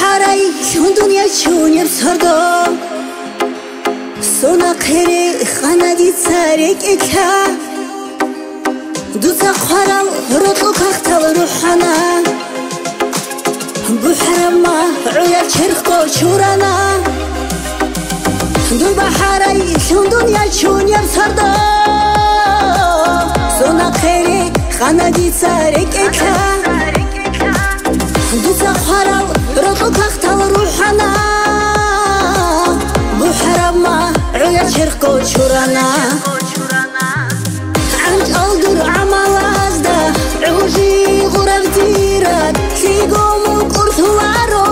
بحري شون دنيا شون يبصردو سونا قيري خاندي تسارك إكا دوزا قرال روتو كاختال روحانا بحرما عيا چرخو چورانا دون بحري شون دنيا شون يبصردو سونا قيري خاندي تسارك إكا دوزا قرال روتو كاختال روحانا بحرما عيا چرخو چورانا عمج ألدر عمال أزدا عوجي غرب ديرات تيقومو قرثو وارو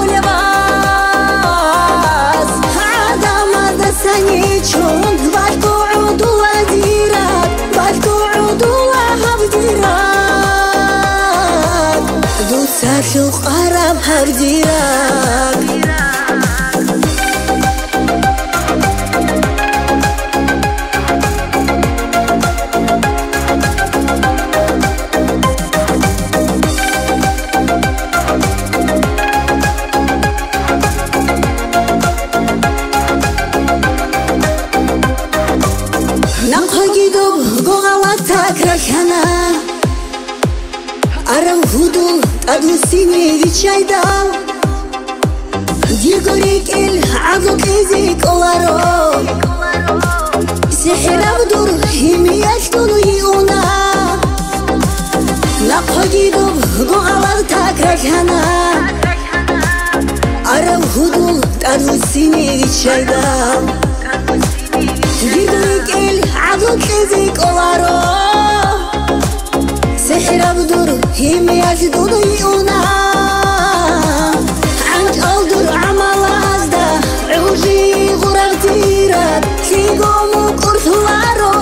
لباس عدام دساني چون بالكو عودو وديرات بالكو عودو وهب ديرات دو ساشوق عرب هر ديرات Арам-худул адусини вичайдал Диргорик эл азук эзик оларо Сехиравдур химияштуну иуна Напагидуб гоғалар такрахана Арам-худул адусини вичайдал Диргорик эл азук эзик оларо سحر هيمياش ضيونا عمج ألدر عمال أزدا عوجي غرب ديرات تيقومو قرثو وارو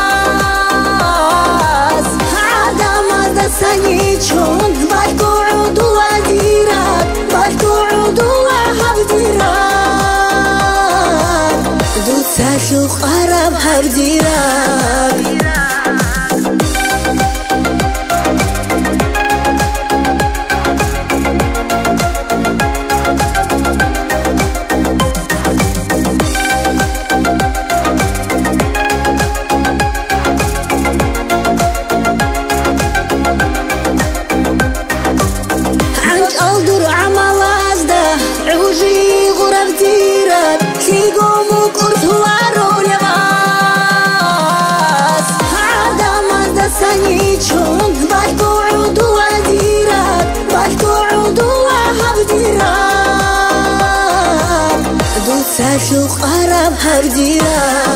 لباس عدام دساني چون بالكو عودو وديرات بالكو عودو وهب ديرات دو ساشوق عرب هر ديرات چون بالكو عودو وديرات بالكو عودو وهب ديرات دو ساشوق عرب هر ديرات